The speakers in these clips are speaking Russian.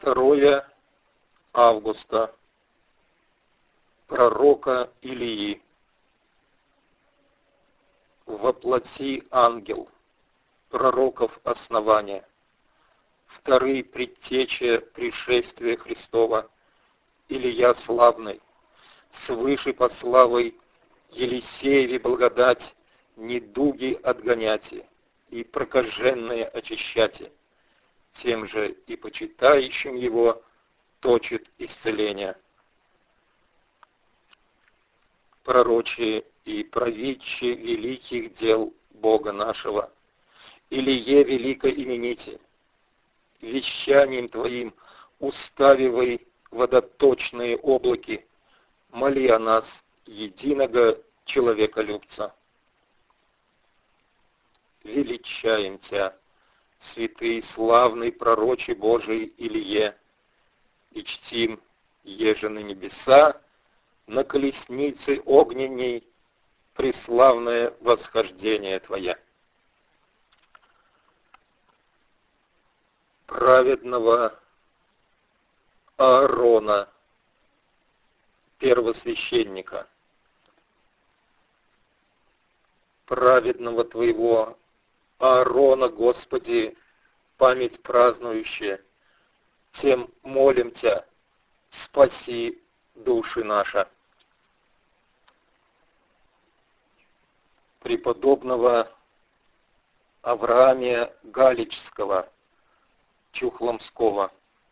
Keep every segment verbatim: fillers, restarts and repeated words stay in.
второе августа. Пророка Илии. Воплоти ангел, пророков основания. Вторые предтечи пришествия Христова, Илия славный, свыше по славой Елисееве благодать, недуги отгоняти и прокаженные очищати, тем же и почитающим его точит исцеление. Пророчи и провидчи великих дел Бога нашего, Илие велико имените, вещанием Твоим уставивай водоточные облаки, моли о нас, единого человеколюбца. Величаем Тя, святый славный пророче Божий Илие, и чтим, еже на небеса, на колеснице огненней, преславное восхождение Твое. Праведного Аарона, первосвященника, праведного Твоего Аарона, Господи, память празднующая, тем молим Тя, спаси души наши. Преподобного Авраамия Галичского, Чухломского,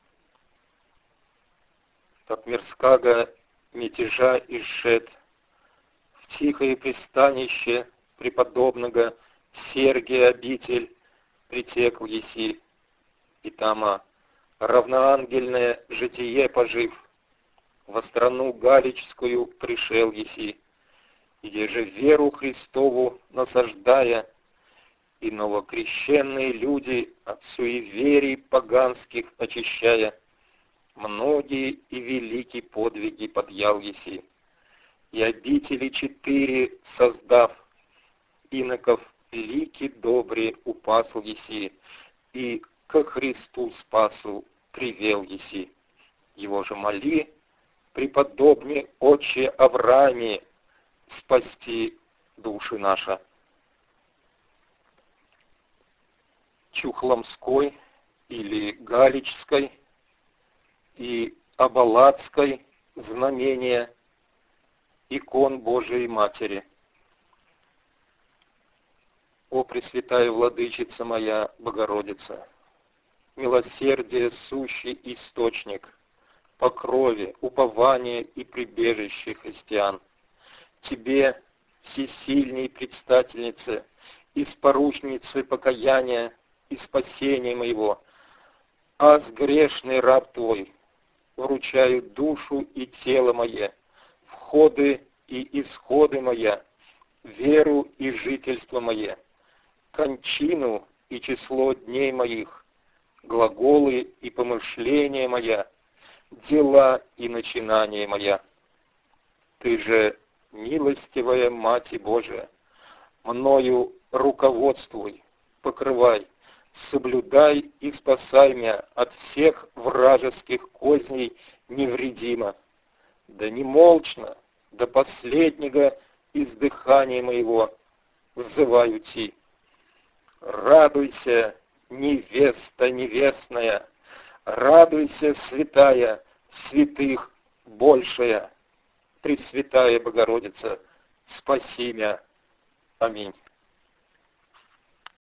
от мирского мятежа изшед, в тихое пристанище преподобного Сергия обитель притекл еси, и тама равноангельное житие пожив, во страну Галичскую пришел еси, где же веру Христову насаждая, и новокрещенные люди от суеверий поганских очищая, многие и великие подвиги подъял еси, и обители четыре создав, иноков лики добрые упасл еси, и ко Христу спасу привел еси. Его же моли, преподобне отче Аврааме, спасти души наши. Чухломской или Галичской и Абалатской знамения икон Божией Матери. О Пресвятая Владычица моя, Богородица, милосердие сущий источник, покрове, упование и прибежище христиан, Тебе, всесильней предстательнице, испоручнице покаяния и спасения моего, аз грешный раб Твой, вручаю душу и тело мое, входы и исходы моя, веру и жительство мое, кончину и число дней моих, глаголы и помышления моя, дела и начинания моя. Ты же, милостивая Мать Божия, мною руководствуй, покрывай, соблюдай и спасай меня от всех вражеских козней невредимо. Да немолчно, до последнего издыхания моего взываю Ти. Радуйся, невеста невестная, радуйся, святая, святых большая, Пресвятая Богородица, спаси меня. Аминь.